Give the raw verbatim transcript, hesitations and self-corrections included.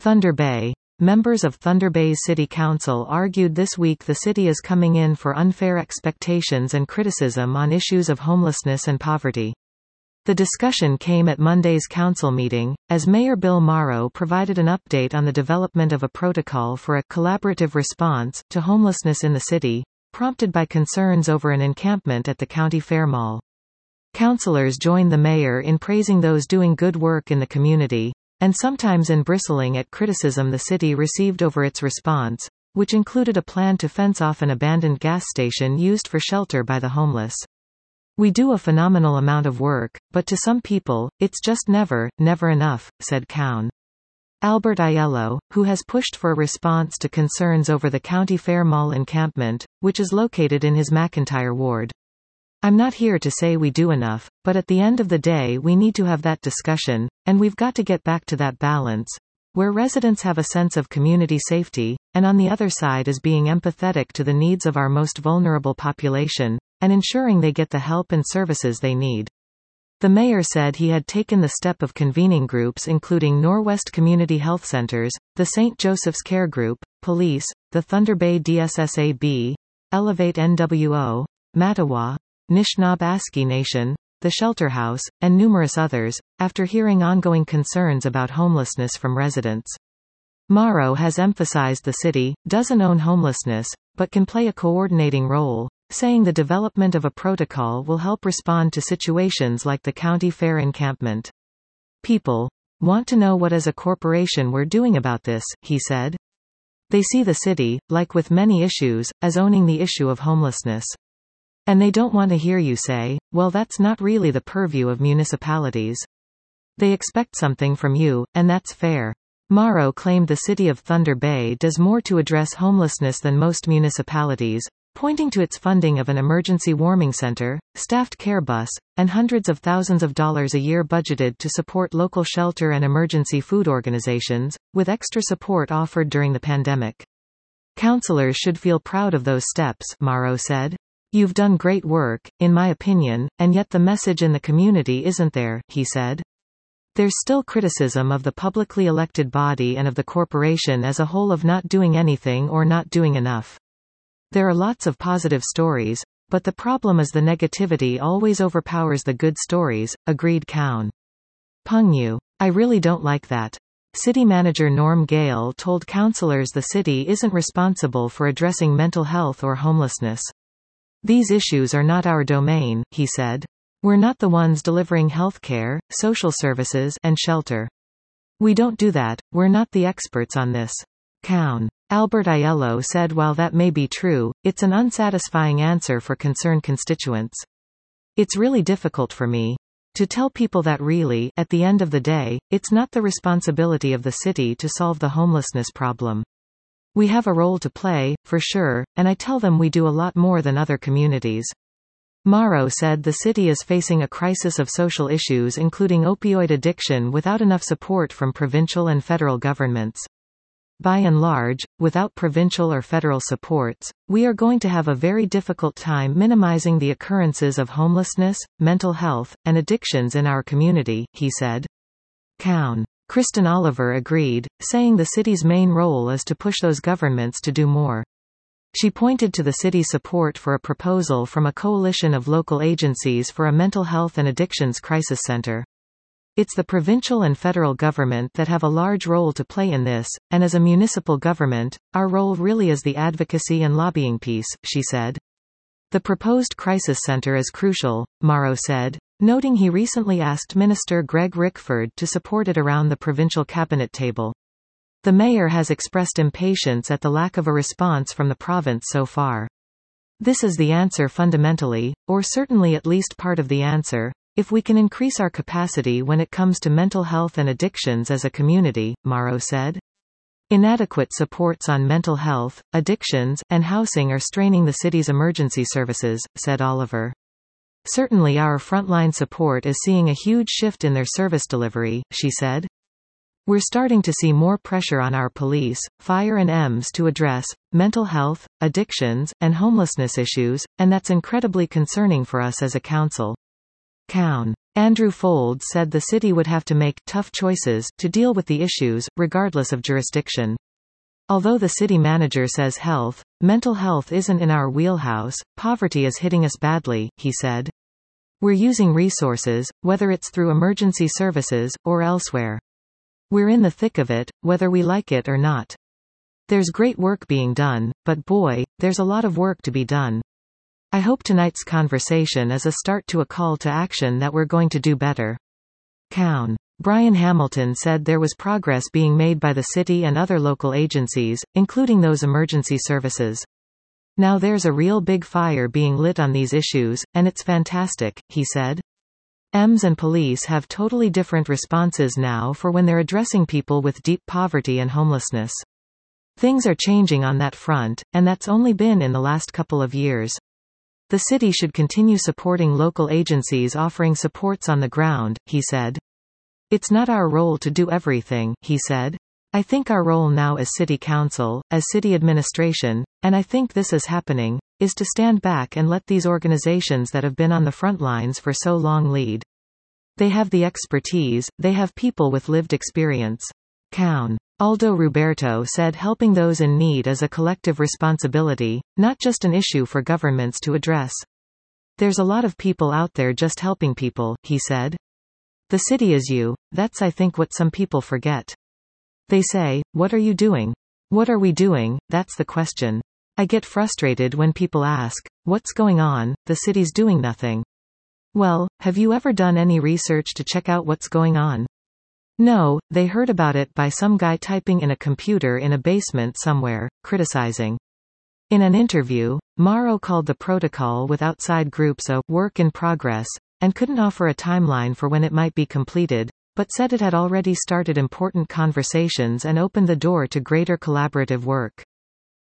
Thunder Bay. Members of Thunder Bay's City Council argued this week the city is coming in for unfair expectations and criticism on issues of homelessness and poverty. The discussion came at Monday's council meeting, as Mayor Bill Morrow provided an update on the development of a protocol for a collaborative response to homelessness in the city, prompted by concerns over an encampment at the County Fair Mall. Councilors joined the mayor in praising those doing good work in the community, and sometimes in bristling at criticism the city received over its response, which included a plan to fence off an abandoned gas station used for shelter by the homeless. "We do a phenomenal amount of work, but to some people, it's just never, never enough," said Cowan. Albert Aiello, who has pushed for a response to concerns over the County Fair Mall encampment, which is located in his McIntyre ward. "I'm not here to say we do enough, but at the end of the day we need to have that discussion, and we've got to get back to that balance, where residents have a sense of community safety, and on the other side is being empathetic to the needs of our most vulnerable population, and ensuring they get the help and services they need." The mayor said he had taken the step of convening groups including Norwest Community Health Centers, the Saint Joseph's Care Group, police, the Thunder Bay D S S A B, Elevate N W O, Mattawa, Nishnab-Aski Nation, the Shelter House, and numerous others, after hearing ongoing concerns about homelessness from residents. Morrow has emphasized the city doesn't own homelessness, but can play a coordinating role, saying the development of a protocol will help respond to situations like the County Fair encampment. "People want to know what as a corporation we're doing about this," he said. "They see the city, like with many issues, as owning the issue of homelessness. And they don't want to hear you say, well, that's not really the purview of municipalities. They expect something from you, and that's fair." Morrow claimed the city of Thunder Bay does more to address homelessness than most municipalities, pointing to its funding of an emergency warming center, staffed care bus, and hundreds of thousands of dollars a year budgeted to support local shelter and emergency food organizations, with extra support offered during the pandemic. "Councilors should feel proud of those steps," Morrow said. "You've done great work, in my opinion, and yet the message in the community isn't there," he said. "There's still criticism of the publicly elected body and of the corporation as a whole of not doing anything or not doing enough. There are lots of positive stories, but the problem is the negativity always overpowers the good stories," agreed Cowan. Pungyu. "I really don't like that." City manager Norm Gale told councilors the city isn't responsible for addressing mental health or homelessness. "These issues are not our domain," he said. "We're not the ones delivering health care, social services, and shelter. We don't do that, we're not the experts on this." Cowan. Albert Aiello said while that may be true, it's an unsatisfying answer for concerned constituents. "It's really difficult for me to tell people that really, at the end of the day, it's not the responsibility of the city to solve the homelessness problem. We have a role to play, for sure, and I tell them we do a lot more than other communities." Morrow said the city is facing a crisis of social issues including opioid addiction without enough support from provincial and federal governments. "By and large, without provincial or federal supports, we are going to have a very difficult time minimizing the occurrences of homelessness, mental health, and addictions in our community," he said. Cowan. Kristen Oliver agreed, saying the city's main role is to push those governments to do more. She pointed to the city's support for a proposal from a coalition of local agencies for a mental health and addictions crisis center. "It's the provincial and federal government that have a large role to play in this, and as a municipal government, our role really is the advocacy and lobbying piece," she said. "The proposed crisis center is crucial," Morrow said, noting he recently asked Minister Greg Rickford to support it around the provincial cabinet table. The mayor has expressed impatience at the lack of a response from the province so far. "This is the answer fundamentally, or certainly at least part of the answer, if we can increase our capacity when it comes to mental health and addictions as a community," Morrow said. "Inadequate supports on mental health, addictions, and housing are straining the city's emergency services," said Oliver. "Certainly our frontline support is seeing a huge shift in their service delivery," she said. "We're starting to see more pressure on our police, fire and E M S to address mental health, addictions, and homelessness issues, and that's incredibly concerning for us as a council." Cowan. Andrew Folds said the city would have to make tough choices to deal with the issues, regardless of jurisdiction. Although the city manager says health, mental health isn't in our wheelhouse, poverty is hitting us badly, he said. We're using resources, whether it's through emergency services, or elsewhere. We're in the thick of it, whether we like it or not. There's great work being done, but boy, there's a lot of work to be done. I hope tonight's conversation is a start to a call to action that we're going to do better. Cown. Brian Hamilton said there was progress being made by the city and other local agencies, including those emergency services. Now there's a real big fire being lit on these issues, and it's fantastic, he said. E M S and police have totally different responses now for when they're addressing people with deep poverty and homelessness. Things are changing on that front, and that's only been in the last couple of years. The city should continue supporting local agencies offering supports on the ground, he said. It's not our role to do everything, he said. I think our role now as city council, as city administration, and I think this is happening, is to stand back and let these organizations that have been on the front lines for so long lead. They have the expertise, they have people with lived experience. Cown. Aldo Roberto said helping those in need is a collective responsibility, not just an issue for governments to address. There's a lot of people out there just helping people, he said. The city is you, that's I think what some people forget. They say, what are you doing? What are we doing? That's the question. I get frustrated when people ask, what's going on? The city's doing nothing. Well, have you ever done any research to check out what's going on? No, they heard about it by some guy typing in a computer in a basement somewhere, criticizing. In an interview, Mauro called the protocol with outside groups a work in progress, and couldn't offer a timeline for when it might be completed, but said it had already started important conversations and opened the door to greater collaborative work.